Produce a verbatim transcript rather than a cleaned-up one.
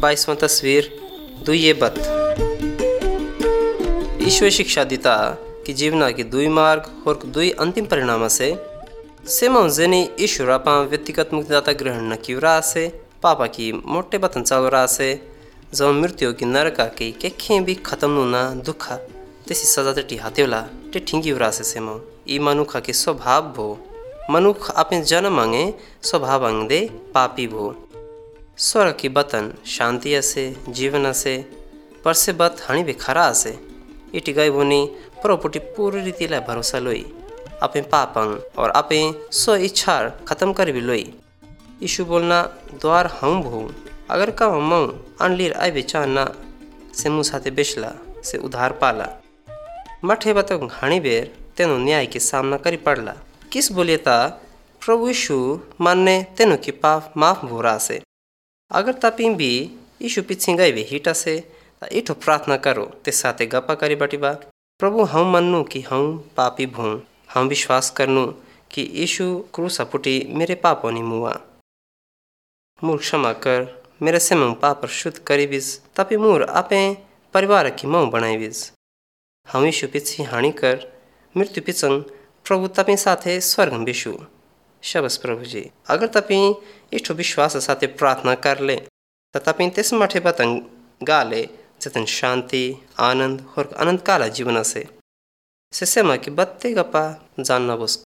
बाईसवां तस्वीर दुई बत ईश्वर शिक्षा दिता कि जीवना की दुई मार्ग और दुई अंतिम परिणाम से सेमा जेनी ईश्वर आपा व्यक्तिगत मुक्तिदाता ग्रहण न की रहा से पापा की मोटे बतन चालू रहा से जब मृत्यु की नरका की के भी खत्म होना दुखा तेसी सजा टी हाथेला टे ठिंगी रहा से सेमा ई मनुखा के स्वभाव भो मनुख अपने जन्म अंगे स्वभाव अंग दे पापी भो स्वर्ग की बतन शांति से जीवन से पर से बत हानि भी खरा से इटी गई बोनी प्रपुटी पूरी रीति ला भरोसा लोई अपने पापंग और अपने स्व इच्छा खत्म कर भी लोई यीशु बोलना द्वार हम भो अगर का मऊ अनलीर आई बेचाना से मुँह साथे बेचला से उधार पाला मठे बत घाणी बेर तेनो न्याय के सामना करी पड़ला किस बोलिए ता प्रभु यीशु मानने तेनो की पाप माफ भोरा से अगर तपी भी यीशु पीछे गए वे हिटा से इठो प्रार्थना करो ते साथे गप्पा करी बटिबा प्रभु हम मन्नु कि हम पापी भूं हम विश्वास करनु कि यीशु क्रूस पुटी मेरे पापों नि मुआ मूर क्षमा कर मेरे से मुँह पाप शुद्ध करी बिज तपी मूर आपे परिवार की मऊ बनाई बिज हम यीशु पिछी हानि कर मृत्यु पिछंग प्रभु तपी साथे स्वर्ग बिशु शबस प्रभु जी अगर तपी इठो विश्वास साथे प्रार्थना कर ले तो तपी तेस मठे बतंग गाले जतन शांति आनंद और अनंत काला जीवन से सेमा की बत्ते गपा जानना बस